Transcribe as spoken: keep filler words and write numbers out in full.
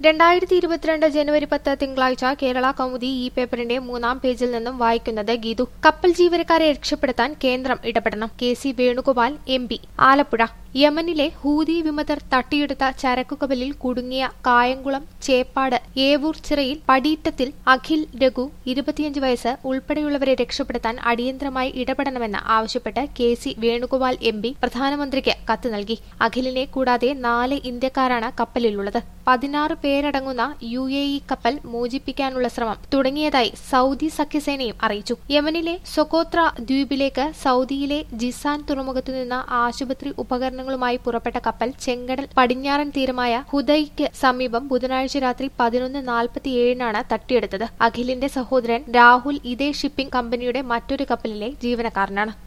രണ്ടായിരത്തി ഇരുപത്തിരണ്ട് ജനുവരി പത്ത് തിങ്കളാഴ്ച കേരള കൗമുദി ഈ പേപ്പറിന്റെ മൂന്നാം പേജിൽ നിന്നും വായിക്കുന്നത് ഗീതു. കപ്പൽ ജീവനക്കാരെ രക്ഷപ്പെടുത്താൻ കേന്ദ്രം ഇടപെടണം. K C Venugopal M P. Alappuzha. യമനിലെ ഹൂതി വിമതർ തട്ടിയെടുത്ത ചരക്കുകപ്പലിൽ കുടുങ്ങിയ കായംകുളം ചേപ്പാട് ഏവൂർ ചിറയിൽ പടീറ്റത്തിൽ അഖിൽ രഘു ഇരുപത്തിയഞ്ച് വയസ്സ് ഉൾപ്പെടെയുള്ളവരെ രക്ഷപ്പെടുത്താൻ അടിയന്തരമായി ഇടപെടണമെന്ന് ആവശ്യപ്പെട്ട് K C Venugopal M P പ്രധാനമന്ത്രിക്ക് കത്ത് നൽകി. അഖിലിനെ കൂടാതെ നാല് ഇന്ത്യക്കാരാണ് കപ്പലിലുള്ളത്. പതിനാറ് പേരടങ്ങുന്ന യു എ ഇ കപ്പൽ മോചിപ്പിക്കാനുള്ള ശ്രമം തുടങ്ങിയതായി സൗദി സഖ്യസേനയും അറിയിച്ചു. യമനിലെ സൊക്കോത്ര ദ്വീപിലേക്ക് സൗദിയിലെ ജിസാൻ തുറമുഖത്തുനിന്ന് ആശുപത്രി ഉപകരണങ്ങളുമായി പുറപ്പെട്ട കപ്പൽ ചെങ്കടൽ പടിഞ്ഞാറൻ തീരമായ ഹുദൈക്ക് സമീപം ബുധനാഴ്ച രാത്രി പതിനൊന്ന് നാൽപ്പത്തിയേഴിനാണ് തട്ടിയെടുത്തത്. അഖിലിന്റെ സഹോദരൻ രാഹുൽ ഇതേ ഷിപ്പിംഗ് കമ്പനിയുടെ മറ്റൊരു കപ്പലിലെ ജീവനക്കാരനാണ്.